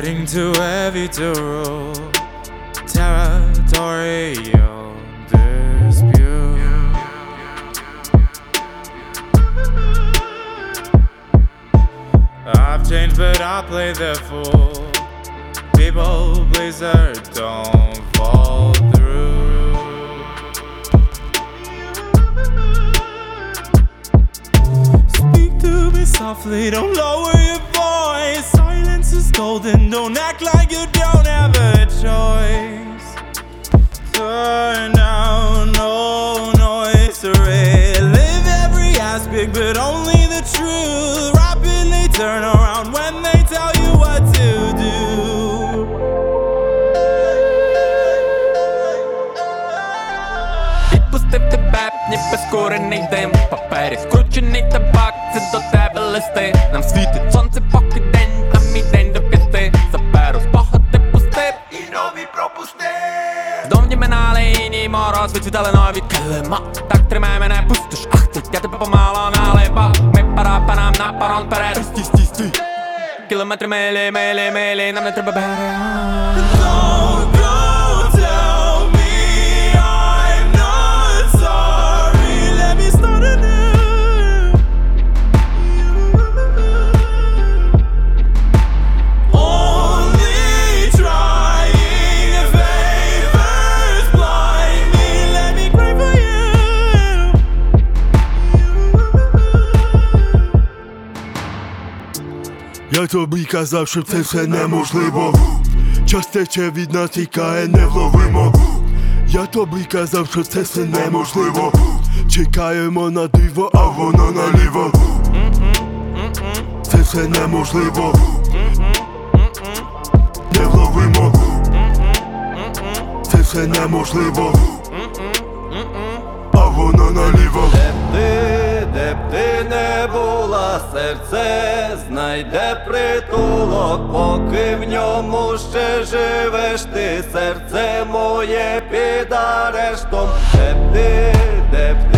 Heading too heavy to rule, territorial dispute. I've changed but I play the fool. People pleaser, don't fall through. Speak to me softly, don't lower your voice. Silence is golden, don't act like you don't have a choice. Turn down, no noise to relive every aspect, but only the truth. Rapidly turn around when they tell you what to do. Відпустив тебе, ніби скорений дим. Папері скручений табак, це до тебе листи. Нам світить сонце поки день, а мій день до 5. Заберу спогади пустив і нові пропустив. Здовні минали іній мороз, відсвітали нові килима. Так тримай мене, пустиш, ах ти, я тебе помало налипав. Ми пора по нам на парон перед. Стій. Кілометри милі, нам не треба берега. Don't go tell me I'm not sorry. Let me start anew. Only trying favors blind me. Let me cry for you. Я тобі казав, що це все неможливо. Час тече від нас, тікає невловимо. Я тобі казав, що це все неможливо. Чекаємо на диво, а воно наліво. Це все неможливо. Невловимо. Це все неможливо. А воно наліво. Де б ти не була, серце знайде притулок, поки в ньому ще живеш ти, серце моє під арештом. Де б ти